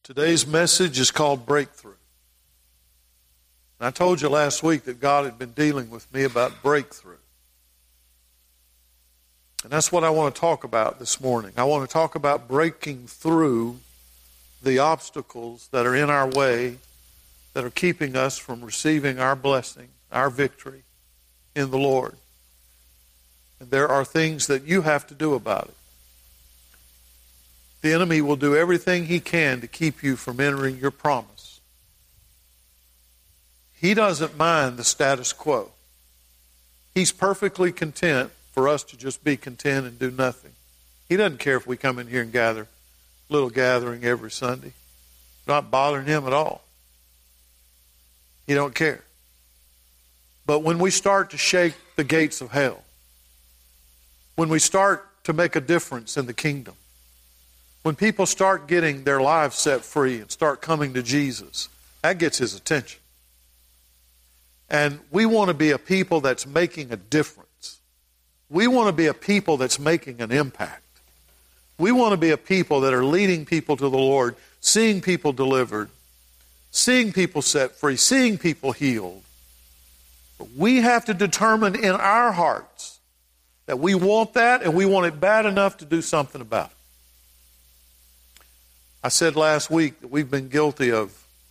Today's message is called Breakthrough. And I told you last week that God had been dealing with me about breakthrough. And that's what I want to talk about this morning. I want to talk about breaking through the obstacles that are in our way that are keeping us from receiving our blessing, our victory in the Lord. And there are things that you have to do about it. The enemy will do everything he can to keep you from entering your promise. He doesn't mind the status quo. He's perfectly content for us to just be content and do nothing. He doesn't care if we come in here and gather a little gathering every Sunday. It's not bothering him at all. He don't care. But when we start to shake the gates of hell, when we start to make a difference in the kingdom, when people start getting their lives set free and start coming to Jesus, that gets his attention. And we want to be a people that's making a difference. We want to be a people that's making an impact. We want to be a people that are leading people to the Lord, seeing people delivered, seeing people set free, seeing people healed. But we have to determine in our hearts that we want that and we want it bad enough to do something about it. I said last week that we've been guilty of,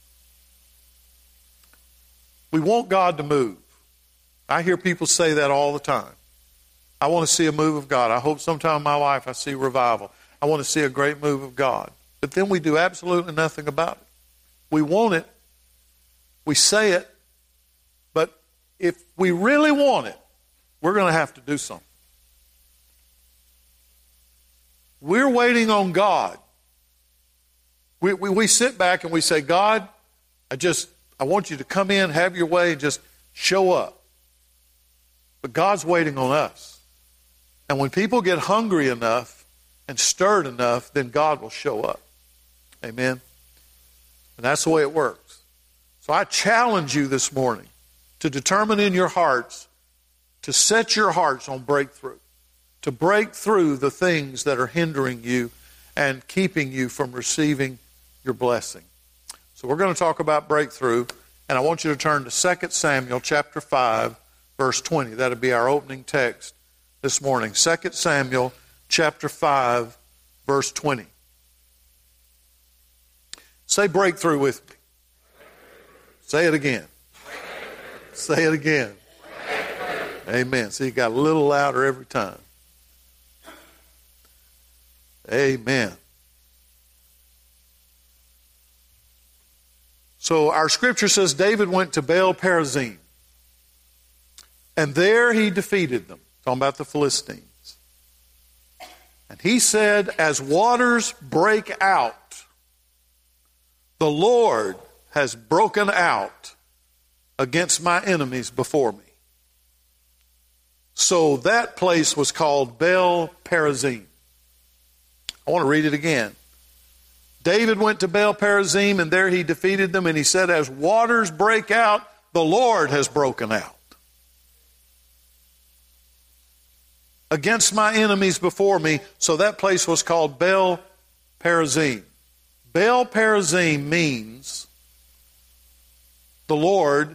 we want God to move. I hear people say that all the time. I want to see a move of God. I hope sometime in my life I see revival. I want to see a great move of God. But then we do absolutely nothing about it. We want it. We say it. But if we really want it, we're going to have to do something. We're waiting on God. We sit back and we say, God, I want you to come in, have your way, and just show up. But God's waiting on us. And when people get hungry enough and stirred enough, then God will show up. Amen? And that's the way it works. So I challenge you this morning to determine in your hearts, to set your hearts on breakthrough, to break through the things that are hindering you and keeping you from receiving your blessing. So we're going to talk about breakthrough, and I want you to turn to 2 Samuel chapter 5, verse 20. That'll be our opening text this morning. 2 Samuel chapter 5, verse 20. Say breakthrough with me. Say it again. Say it again. Amen. See, you got a little louder every time. Amen. So our scripture says David went to Baal Perazim, and there he defeated them. Talking about the Philistines. And he said, as waters break out, the Lord has broken out against my enemies before me. So that place was called Baal Perazim. I want to read it again. David went to Baal Perazim, and there he defeated them, and he said, as waters break out, the Lord has broken out against my enemies before me. So that place was called Baal Perazim. Baal Perazim means the Lord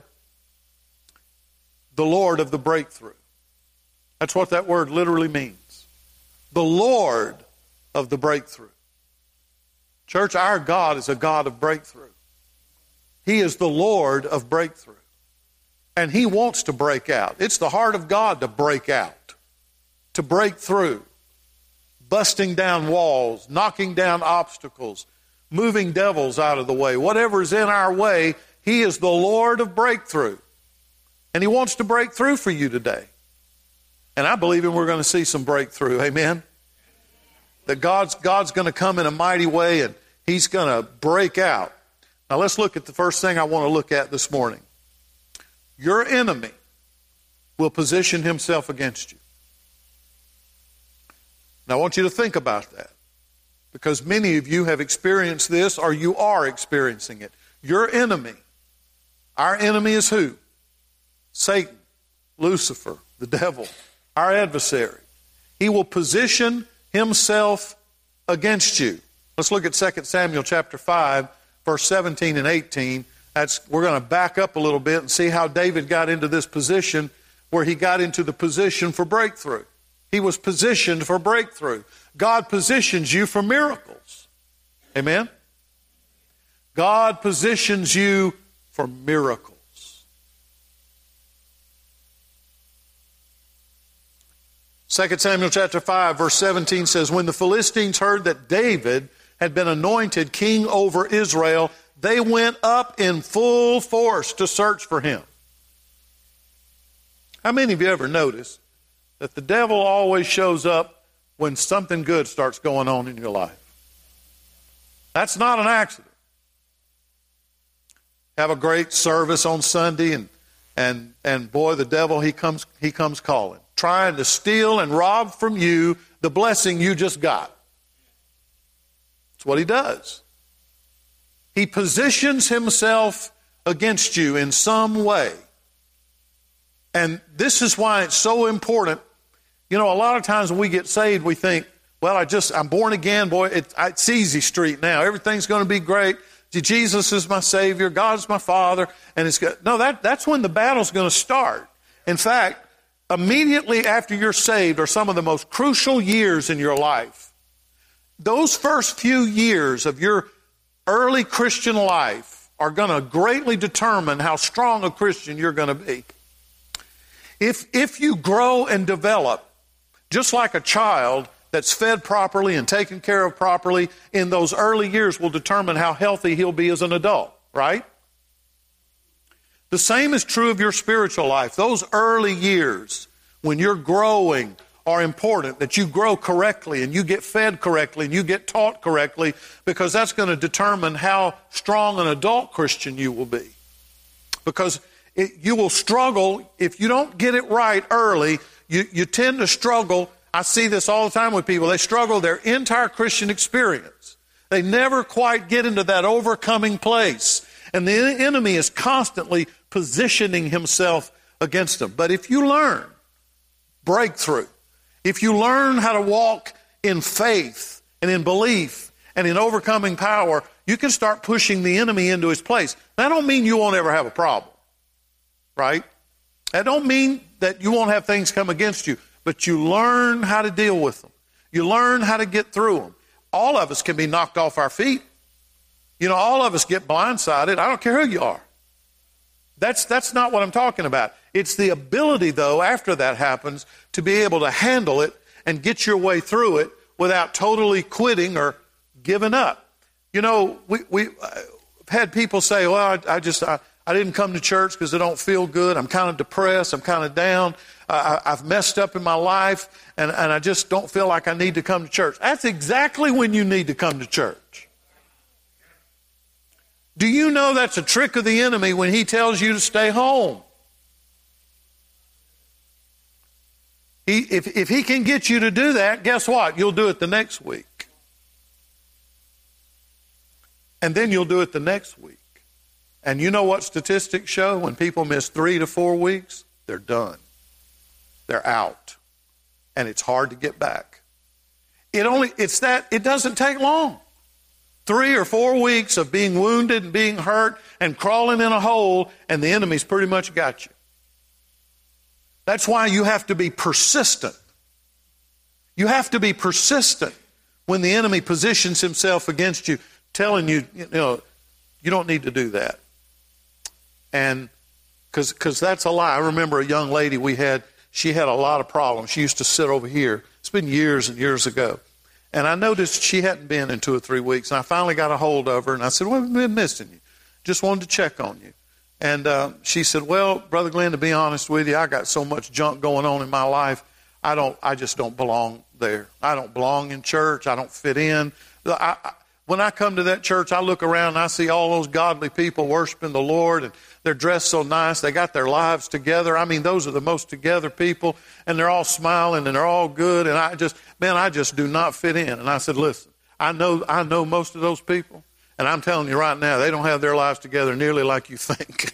of the breakthrough. That's what that word literally means. The Lord of the breakthrough. Church, our God is a God of breakthrough. He is the Lord of breakthrough. And He wants to break out. It's the heart of God to break out, to break through, busting down walls, knocking down obstacles, moving devils out of the way. Whatever is in our way, He is the Lord of breakthrough. And He wants to break through for you today. And I believe we're going to see some breakthrough. Amen? That God's going to come in a mighty way and He's going to break out. Now let's look at the first thing I want to look at this morning. Your enemy will position himself against you. Now I want you to think about that, because many of you have experienced this, or you are experiencing it. Your enemy, our enemy is who? Satan, Lucifer, the devil, our adversary. He will position himself against you. Let's look at 2 Samuel chapter 5, verse 17 and 18. We're going to back up a little bit and see how David got into this position where he got into the position for breakthrough. He was positioned for breakthrough. God positions you for miracles. Amen? God positions you for miracles. 2 Samuel chapter 5, verse 17 says, when the Philistines heard that David had been anointed king over Israel, they went up in full force to search for him. How many of you ever noticed that the devil always shows up when something good starts going on in your life? That's not an accident. Have a great service on Sunday, and boy, the devil, he comes calling, trying to steal and rob from you the blessing you just got. That's what he does. He positions himself against you in some way. And this is why it's so important. You know, a lot of times when we get saved, we think, well, I'm born again, boy, it's easy street now. Everything's going to be great. Jesus is my Savior. God's my Father. And it's good. No, that's when the battle's going to start. In fact, immediately after you're saved are some of the most crucial years in your life. Those first few years of your early Christian life are going to greatly determine how strong a Christian you're going to be. If you grow and develop just like a child that's fed properly and taken care of properly in those early years will determine how healthy he'll be as an adult, right? The same is true of your spiritual life. Those early years when you're growing are important, that you grow correctly and you get fed correctly and you get taught correctly, because that's going to determine how strong an adult Christian you will be. Because you will struggle if you don't get it right early. You tend to struggle. I see this all the time with people. They struggle their entire Christian experience. They never quite get into that overcoming place. And the enemy is constantly positioning himself against them. But if you learn breakthrough, if you learn how to walk in faith and in belief and in overcoming power, you can start pushing the enemy into his place. That don't mean you won't ever have a problem, right? That don't mean that you won't have things come against you, but you learn how to deal with them. You learn how to get through them. All of us can be knocked off our feet. You know, all of us get blindsided. I don't care who you are. That's not what I'm talking about. It's the ability, though, after that happens, to be able to handle it and get your way through it without totally quitting or giving up. You know, we've had people say, well, I didn't come to church because I don't feel good. I'm kind of depressed. I'm kind of down. I've messed up in my life, and I just don't feel like I need to come to church. That's exactly when you need to come to church. Do you know that's a trick of the enemy when he tells you to stay home? If he can get you to do that, guess what? You'll do it the next week. And then you'll do it the next week. And you know what statistics show? When people miss 3 to 4 weeks, they're done. They're out. And it's hard to get back. It doesn't take long. 3 or 4 weeks of being wounded and being hurt and crawling in a hole, and the enemy's pretty much got you. That's why you have to be persistent. You have to be persistent when the enemy positions himself against you, telling you, you don't need to do that. And because that's a lie. I remember a young lady she had a lot of problems. She used to sit over here. It's been years and years ago. And I noticed she hadn't been in 2 or 3 weeks. And I finally got a hold of her, and I said, well, we've been missing you. Just wanted to check on you. And she said, well, Brother Glenn, to be honest with you, I got so much junk going on in my life, I just don't belong there. I don't belong in church. I don't fit in. When I come to that church, I look around and I see all those godly people worshiping the Lord, and they're dressed so nice. They got their lives together. I mean, those are the most together people, and they're all smiling and they're all good. And I just do not fit in. And I said, listen, I know most of those people, and I'm telling you right now, they don't have their lives together nearly like you think.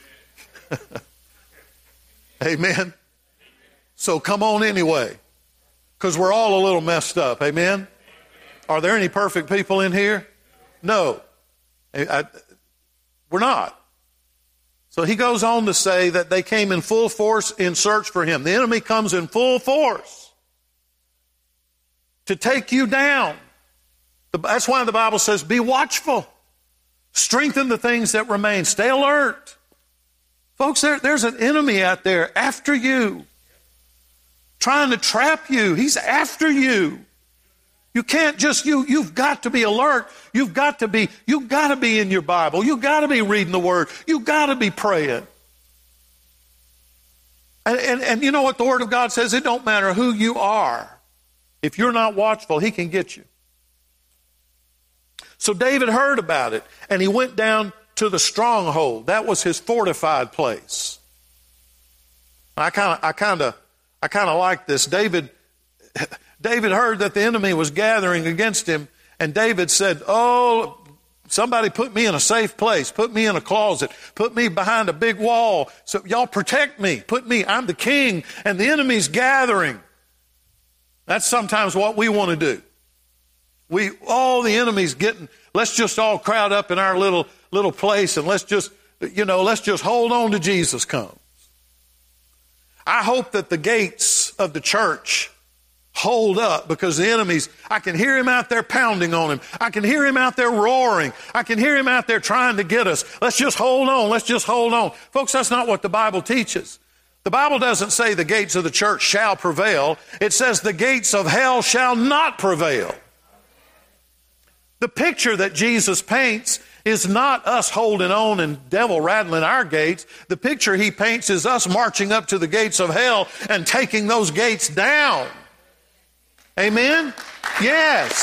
Amen. So come on anyway, because we're all a little messed up. Amen. Are there any perfect people in here? No. We're not. So he goes on to say that they came in full force in search for him. The enemy comes in full force to take you down. That's why the Bible says, be watchful. Strengthen the things that remain. Stay alert. Folks, there's an enemy out there after you, trying to trap you. He's after you. You can't just, you've got to be alert. You've got to be in your Bible. You've got to be reading the Word. You've got to be praying. And you know what the Word of God says? It don't matter who you are. If you're not watchful, he can get you. So David heard about it, and he went down to the stronghold. That was his fortified place. I kind of like this. David heard that the enemy was gathering against him, and David said, oh, somebody put me in a safe place. Put me in a closet. Put me behind a big wall. So y'all protect me. I'm the king, and the enemy's gathering. That's sometimes what we want to do. The enemy's getting, let's just all crowd up in our little place, and let's just hold on to Jesus comes. I hope that the gates of the church hold up, because the enemy's, I can hear him out there pounding on him. I can hear him out there roaring. I can hear him out there trying to get us. Let's just hold on. Let's just hold on. Folks, that's not what the Bible teaches. The Bible doesn't say the gates of the church shall prevail. It says the gates of hell shall not prevail. The picture that Jesus paints is not us holding on and devil rattling our gates. The picture he paints is us marching up to the gates of hell and taking those gates down. Amen? Yes.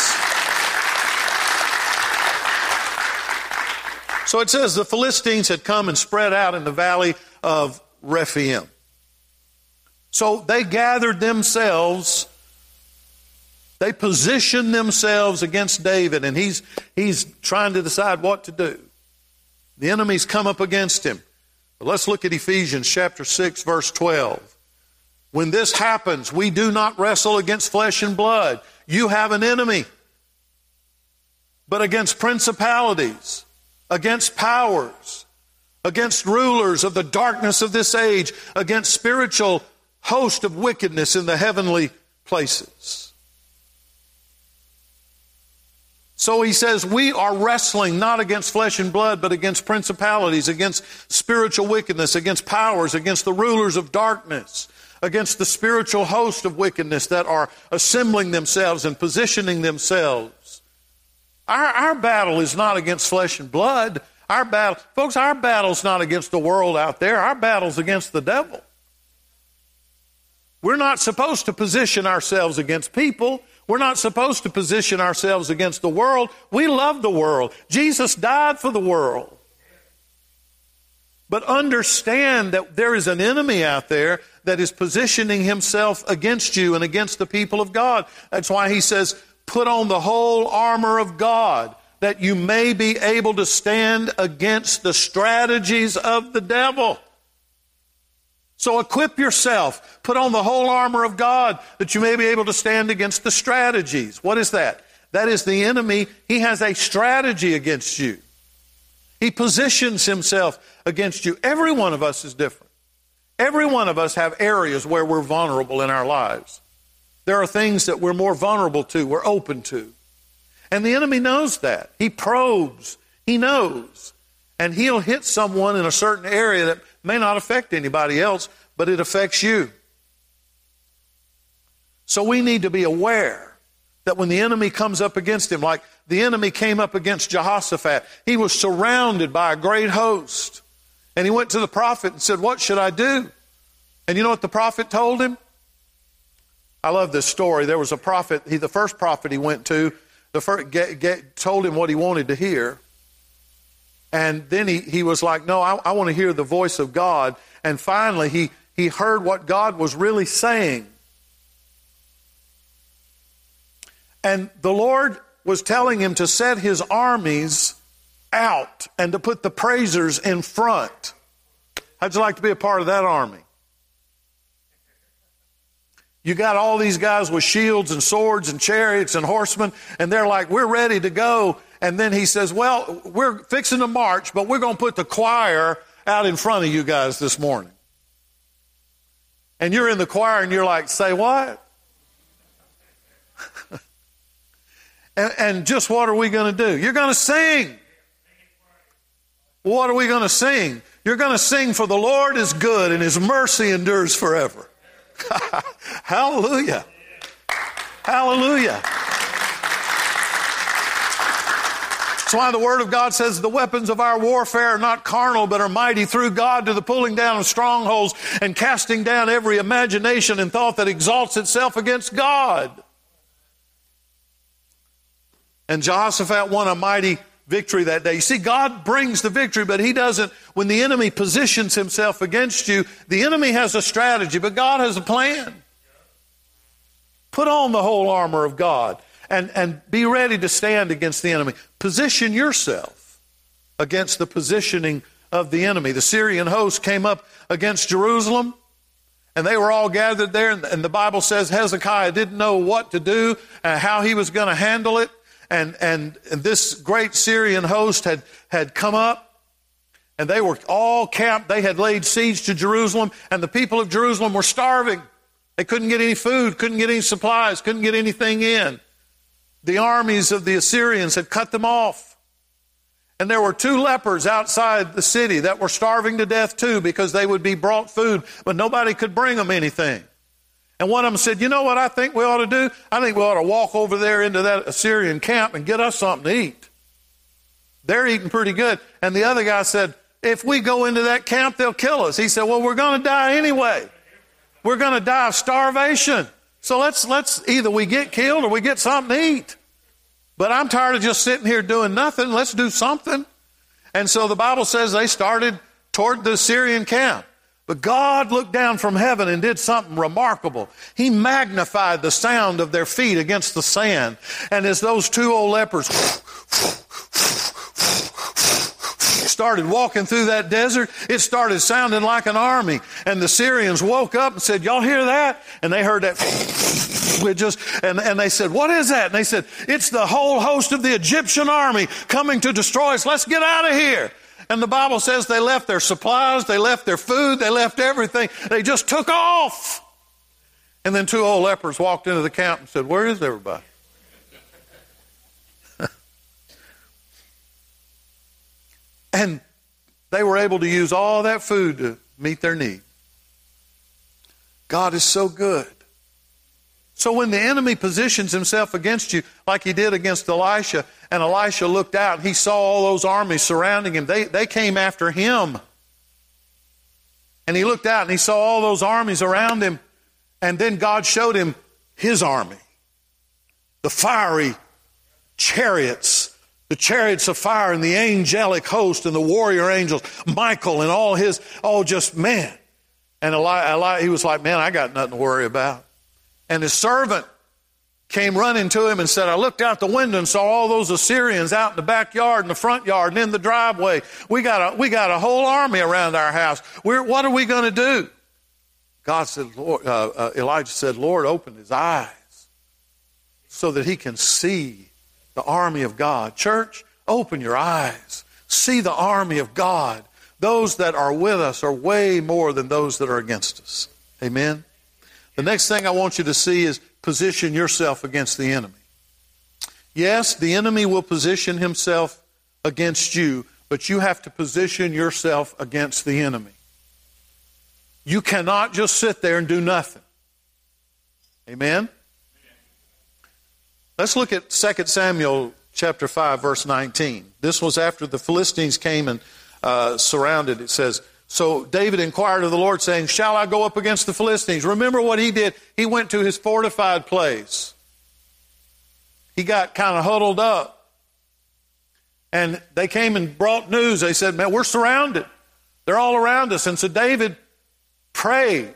So it says the Philistines had come and spread out in the valley of Rephaim. So they gathered themselves. They positioned themselves against David, and he's trying to decide what to do. The enemy's come up against him. But let's look at Ephesians chapter 6, verse 12. When this happens, we do not wrestle against flesh and blood. You have an enemy. But against principalities, against powers, against rulers of the darkness of this age, against spiritual host of wickedness in the heavenly places. So he says, we are wrestling not against flesh and blood, but against principalities, against spiritual wickedness, against powers, against the rulers of darkness, against the spiritual host of wickedness that are assembling themselves and positioning themselves. Our battle is not against flesh and blood. Our battle's not against the world out there. Our battle's against the devil. We're not supposed to position ourselves against people. We're not supposed to position ourselves against the world. We love the world. Jesus died for the world. But understand that there is an enemy out there that is positioning himself against you and against the people of God. That's why he says, put on the whole armor of God, that you may be able to stand against the strategies of the devil. So equip yourself. Put on the whole armor of God that you may be able to stand against the strategies. What is that? That is the enemy. He has a strategy against you. He positions himself against you. Every one of us is different. Every one of us have areas where we're vulnerable in our lives. There are things that we're more vulnerable to, we're open to. And the enemy knows that. He probes. He knows. And he'll hit someone in a certain area that may not affect anybody else, but it affects you. So we need to be aware that when the enemy comes up against him, like the enemy came up against Jehoshaphat, he was surrounded by a great host. And he went to the prophet and said, what should I do? And you know what the prophet told him? I love this story. There was a prophet, the first prophet he went to, told him what he wanted to hear. And then he was like, no, I want to hear the voice of God. And finally, he heard what God was really saying. And the Lord was telling him to set his armies out and to put the praisers in front. How'd you like to be a part of that army? You got all these guys with shields and swords and chariots and horsemen, and they're like, we're ready to go. And then he says, well, we're fixing to march, but we're going to put the choir out in front of you guys this morning. And you're in the choir and you're like, say what? and just what are we going to do? You're going to sing. What are we going to sing? You're going to sing, for the Lord is good and his mercy endures forever. Hallelujah. Hallelujah. That's why the Word of God says the weapons of our warfare are not carnal, but are mighty through God to the pulling down of strongholds and casting down every imagination and thought that exalts itself against God. And Jehoshaphat won a mighty victory that day. You see, God brings the victory, but he doesn't. When the enemy positions himself against you, the enemy has a strategy, but God has a plan. Put on the whole armor of God and be ready to stand against the enemy. Position yourself against the positioning of the enemy. The Syrian host came up against Jerusalem, and they were all gathered there, and the Bible says Hezekiah didn't know what to do, how he was going to handle it. And this great Syrian host had come up, and they were all camped. They had laid siege to Jerusalem, and the people of Jerusalem were starving. They couldn't get any food, couldn't get any supplies, couldn't get anything in. The armies of the Assyrians had cut them off. And there were 2 lepers outside the city that were starving to death too, because they would be brought food, but nobody could bring them anything. And one of them said, you know what I think we ought to do? I think we ought to walk over there into that Assyrian camp and get us something to eat. They're eating pretty good. And the other guy said, if we go into that camp, they'll kill us. He said, well, we're going to die anyway. We're going to die of starvation. So let's either we get killed or we get something to eat. But I'm tired of just sitting here doing nothing. Let's do something. And so the Bible says they started toward the Assyrian camp. But God looked down from heaven and did something remarkable. He magnified the sound of their feet against the sand. And as those 2 old lepers started walking through that desert, it started sounding like an army. And the Syrians woke up and said, y'all hear that? And they heard that. And they said, what is that? And they said, it's the whole host of the Egyptian army coming to destroy us. Let's get out of here. And the Bible says they left their supplies, they left their food, they left everything. They just took off. And then 2 old lepers walked into the camp and said, where is everybody? And they were able to use all that food to meet their need. God is so good. So when the enemy positions himself against you, like he did against Elisha, and Elisha looked out and he saw all those armies surrounding him, they came after him. And he looked out and he saw all those armies around him, and then God showed him his army. The fiery chariots, the chariots of fire, and the angelic host, and the warrior angels, Michael and all his, just man. And he was like, man, I got nothing to worry about. And his servant came running to him and said, I looked out the window and saw all those Assyrians out in the backyard and the front yard and in the driveway. We got a whole army around our house. What are we going to do? God said, Elijah said, Lord, open his eyes so that he can see the army of God. Church, open your eyes. See the army of God. Those that are with us are way more than those that are against us. Amen. The next thing I want you to see is position yourself against the enemy. Yes, the enemy will position himself against you, but you have to position yourself against the enemy. You cannot just sit there and do nothing. Amen? Let's look at 2 Samuel chapter 5, verse 19. This was after the Philistines came and surrounded. It says, so David inquired of the Lord, saying, shall I go up against the Philistines? Remember what he did? He went to his fortified place. He got kind of huddled up. And they came and brought news. They said, man, we're surrounded. They're all around us. And so David prayed.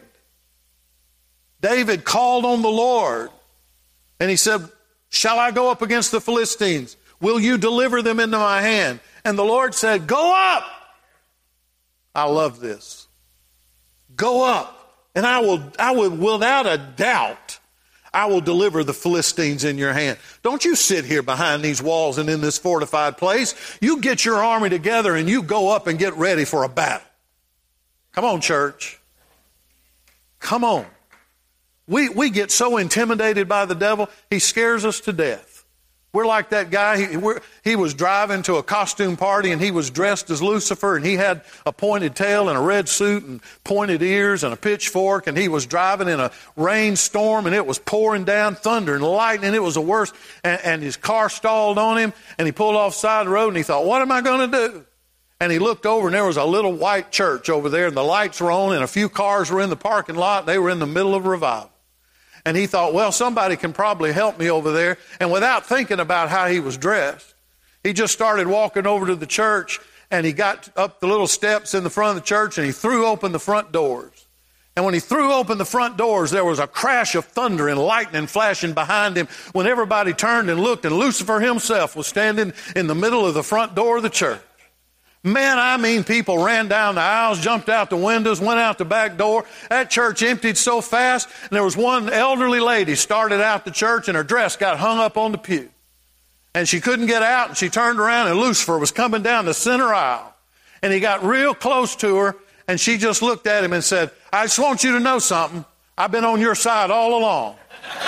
David called on the Lord. And he said, shall I go up against the Philistines? Will you deliver them into my hand? And the Lord said, go up. I love this. Go up And I will, without a doubt, I will deliver the Philistines in your hand. Don't you sit here behind these walls and in this fortified place. You get your army together and you go up and get ready for a battle. Come on, church. Come on. We get so intimidated by the devil, he scares us to death. We're like that guy. He was driving to a costume party and he was dressed as Lucifer and he had a pointed tail and a red suit and pointed ears and a pitchfork, and he was driving in a rainstorm and it was pouring down, thunder and lightning. It was the worst. And his car stalled on him and he pulled off the side of the road and he thought, what am I going to do? And he looked over and there was a little white church over there and the lights were on and a few cars were in the parking lot. They were in the middle of revival. And he thought, well, somebody can probably help me over there. And without thinking about how he was dressed, he just started walking over to the church, and he got up the little steps in the front of the church and he threw open the front doors. And when he threw open the front doors, there was a crash of thunder and lightning flashing behind him when everybody turned and looked, and Lucifer himself was standing in the middle of the front door of the church. Man, I mean, people ran down the aisles, jumped out the windows, went out the back door. That church emptied so fast, and there was one elderly lady started out the church, and her dress got hung up on the pew. And she couldn't get out, and she turned around, and Lucifer was coming down the center aisle. And he got real close to her, and she just looked at him and said, I just want you to know something. I've been on your side all along.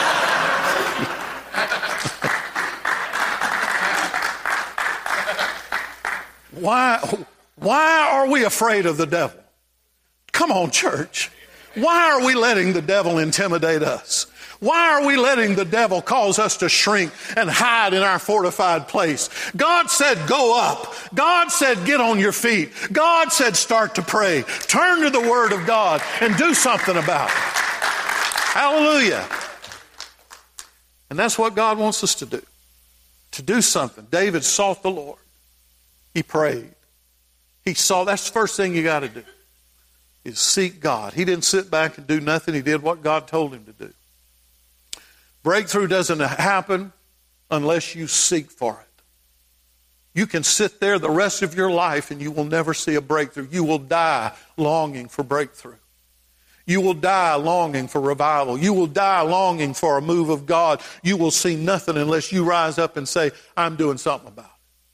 Why are we afraid of the devil? Come on, church. Why are we letting the devil intimidate us? Why are we letting the devil cause us to shrink and hide in our fortified place? God said, go up. God said, get on your feet. God said, start to pray. Turn to the Word of God and do something about it. Hallelujah. And that's what God wants us to do. To do something. David sought the Lord. He prayed. That's the first thing you got to do, is seek God. He didn't sit back and do nothing. He did what God told him to do. Breakthrough doesn't happen unless you seek for it. You can sit there the rest of your life and you will never see a breakthrough. You will die longing for breakthrough. You will die longing for revival. You will die longing for a move of God. You will see nothing unless you rise up and say, I'm doing something about it.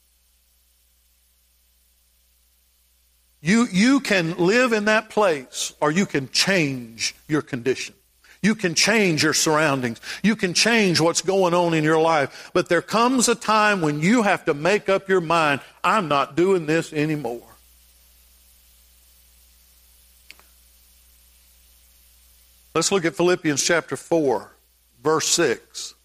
You can live in that place, or you can change your condition. You can change your surroundings. You can change what's going on in your life. But there comes a time when you have to make up your mind, I'm not doing this anymore. Let's look at Philippians chapter 4, verse 6.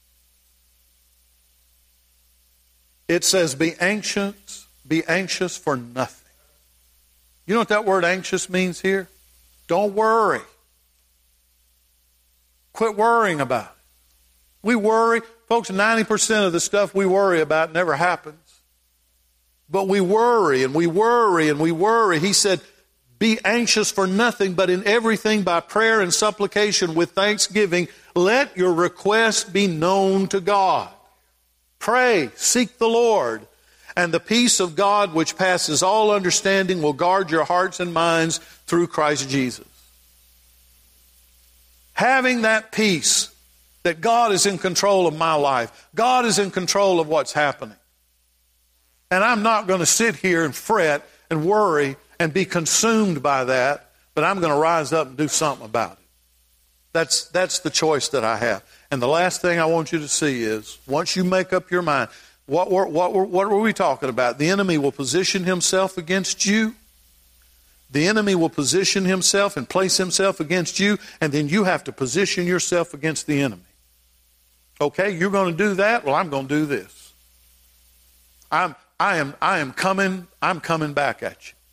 It says, be anxious for nothing. You know what that word anxious means here? Don't worry. Quit worrying about it. We worry. Folks, 90% of the stuff we worry about never happens. But we worry and we worry and we worry. He said, be anxious for nothing, but in everything by prayer and supplication with thanksgiving, let your requests be known to God. Pray, seek the Lord. And the peace of God, which passes all understanding, will guard your hearts and minds through Christ Jesus. Having that peace that God is in control of my life. God is in control of what's happening. And I'm not going to sit here and fret and worry and be consumed by that, but I'm going to rise up and do something about it. That's the choice that I have. And the last thing I want you to see is, once you make up your mind, what were we talking about? The enemy will position himself against you. The enemy will position himself and place himself against you, and then you have to position yourself against the enemy. Okay, you're going to do that? Well, I'm going to do this. I'm coming back at you.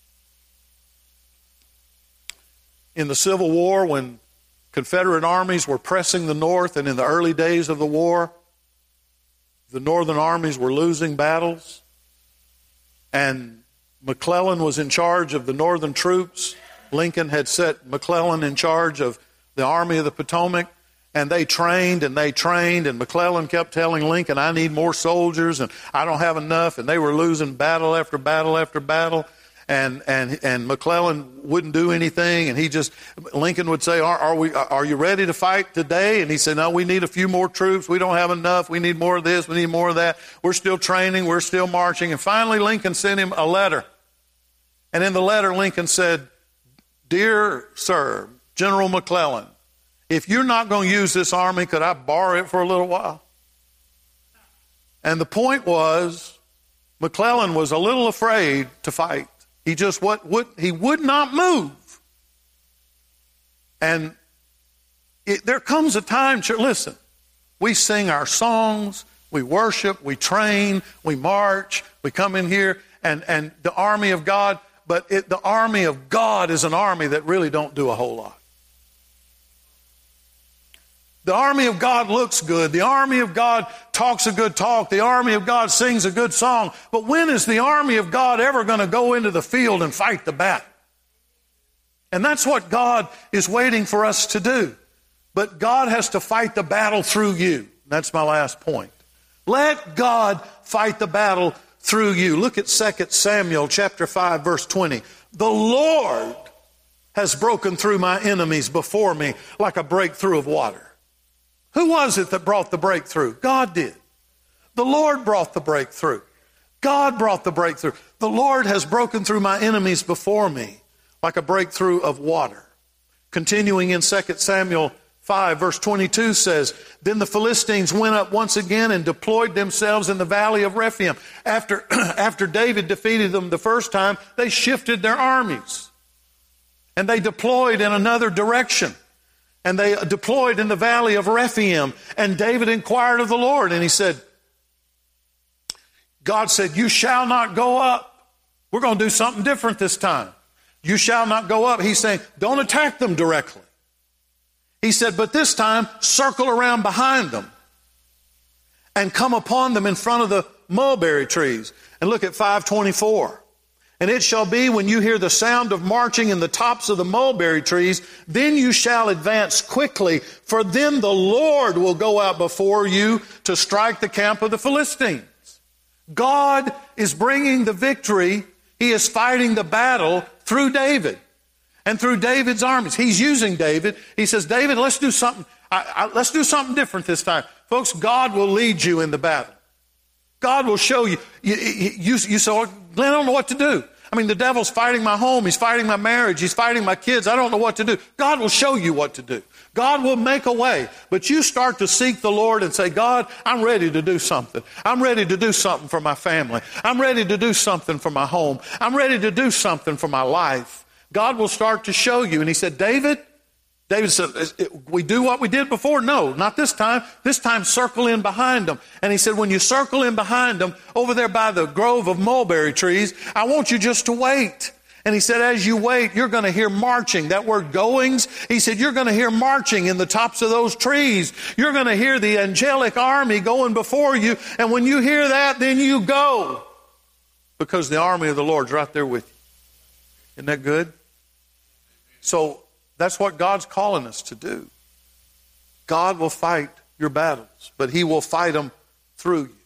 In the Civil War, when Confederate armies were pressing the North, and in the early days of the war, the Northern armies were losing battles, and McClellan was in charge of the Northern troops. Lincoln had set McClellan in charge of the Army of the Potomac, and they trained, and McClellan kept telling Lincoln, I need more soldiers, and I don't have enough, and they were losing battle after battle after battle. and McClellan wouldn't do anything, and Lincoln would say, are you ready to fight today? And he said, no, we need a few more troops. We don't have enough. We need more of this. We need more of that. We're still training. We're still marching. And finally, Lincoln sent him a letter. And in the letter, Lincoln said, Dear Sir, General McClellan, if you're not going to use this army, could I borrow it for a little while? And the point was, McClellan was a little afraid to fight. He just he would not move. And there comes a time, listen, we sing our songs, we worship, we train, we march, we come in here, and the army of God, but the army of God is an army that really don't do a whole lot. The army of God looks good. The army of God talks a good talk. The army of God sings a good song. But when is the army of God ever going to go into the field and fight the battle? And that's what God is waiting for us to do. But God has to fight the battle through you. That's my last point. Let God fight the battle through you. Look at 2 Samuel chapter 5, verse 20. The Lord has broken through my enemies before me like a breakthrough of water. Who was it that brought the breakthrough? God did. The Lord brought the breakthrough. God brought the breakthrough. The Lord has broken through my enemies before me like a breakthrough of water. Continuing in 2 Samuel 5, verse 22 says, Then the Philistines went up once again and deployed themselves in the valley of Rephaim. After David defeated them the first time, they shifted their armies. And they deployed in another direction. And they deployed in the valley of Rephaim. And David inquired of the Lord, and he said, God said, you shall not go up. We're going to do something different this time. You shall not go up. He's saying, don't attack them directly. He said, but this time, circle around behind them and come upon them in front of the mulberry trees. And look at 5:24. And it shall be when you hear the sound of marching in the tops of the mulberry trees, then you shall advance quickly, for then the Lord will go out before you to strike the camp of the Philistines. God is bringing the victory. He is fighting the battle through David and through David's armies. He's using David. He says, David, let's do something. Let's do something different this time. Folks, God will lead you in the battle. God will show you. You say, Glenn, I don't know what to do. I mean, the devil's fighting my home. He's fighting my marriage. He's fighting my kids. I don't know what to do. God will show you what to do. God will make a way. But you start to seek the Lord and say, God, I'm ready to do something. I'm ready to do something for my family. I'm ready to do something for my home. I'm ready to do something for my life. God will start to show you. And he said, David said, we do what we did before? No, not this time. This time circle in behind them. And he said, when you circle in behind them, over there by the grove of mulberry trees, I want you just to wait. And he said, as you wait, you're going to hear marching. That word goings, he said, you're going to hear marching in the tops of those trees. You're going to hear the angelic army going before you. And when you hear that, then you go. Because the army of the Lord's right there with you. Isn't that good? So that's what God's calling us to do. God will fight your battles, but He will fight them through you.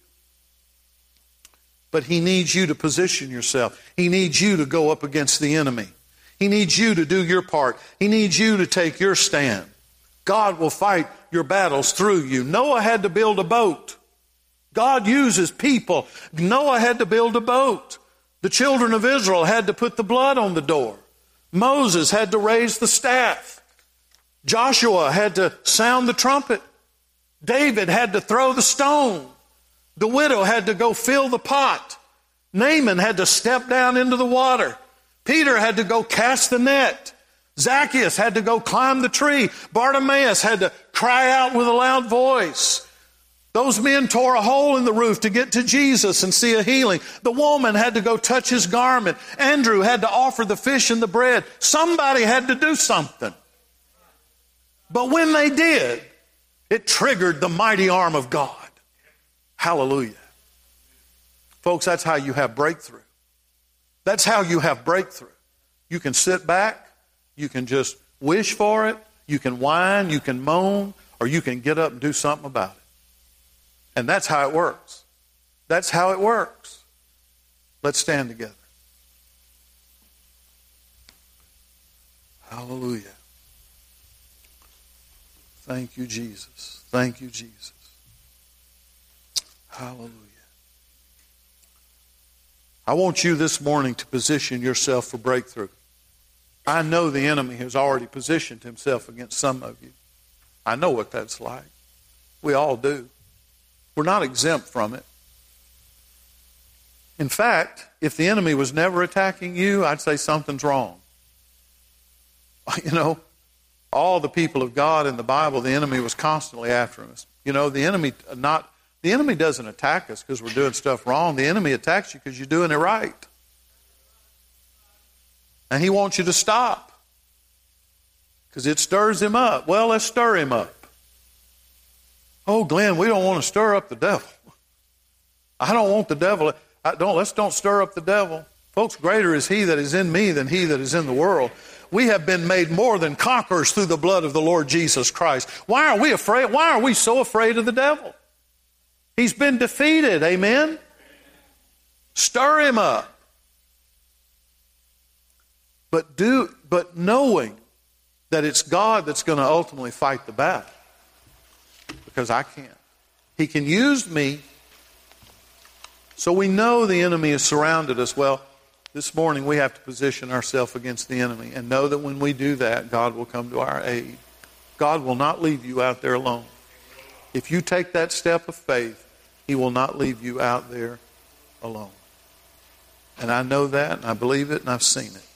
But He needs you to position yourself. He needs you to go up against the enemy. He needs you to do your part. He needs you to take your stand. God will fight your battles through you. Noah had to build a boat. God uses people. Noah had to build a boat. The children of Israel had to put the blood on the door. Moses had to raise the staff. Joshua had to sound the trumpet. David had to throw the stone. The widow had to go fill the pot. Naaman had to step down into the water. Peter had to go cast the net. Zacchaeus had to go climb the tree. Bartimaeus had to cry out with a loud voice. Those men tore a hole in the roof to get to Jesus and see a healing. The woman had to go touch His garment. Andrew had to offer the fish and the bread. Somebody had to do something. But when they did, it triggered the mighty arm of God. Hallelujah. Folks, that's how you have breakthrough. That's how you have breakthrough. You can sit back. You can just wish for it. You can whine. You can moan. Or you can get up and do something about it. And that's how it works. That's how it works. Let's stand together. Hallelujah. Thank you, Jesus. Thank you, Jesus. Hallelujah. I want you this morning to position yourself for breakthrough. I know the enemy has already positioned himself against some of you. I know what that's like. We all do. We're not exempt from it. In fact, if the enemy was never attacking you, I'd say something's wrong. You know, all the people of God in the Bible, the enemy was constantly after us. You know, the enemy doesn't attack us because we're doing stuff wrong. The enemy attacks you because you're doing it right. And he wants you to stop because it stirs him up. Well, let's stir him up. Oh, Glenn, we don't want to stir up the devil. I don't want the devil. Let's don't stir up the devil. Folks, greater is he that is in me than he that is in the world. We have been made more than conquerors through the blood of the Lord Jesus Christ. Why are we afraid? Why are we so afraid of the devil? He's been defeated. Amen? Stir him up. But knowing that it's God that's going to ultimately fight the battle. Because I can't. He can use me. So we know the enemy has surrounded us. Well, this morning we have to position ourselves against the enemy and know that when we do that, God will come to our aid. God will not leave you out there alone. If you take that step of faith, He will not leave you out there alone. And I know that, and I believe it, and I've seen it.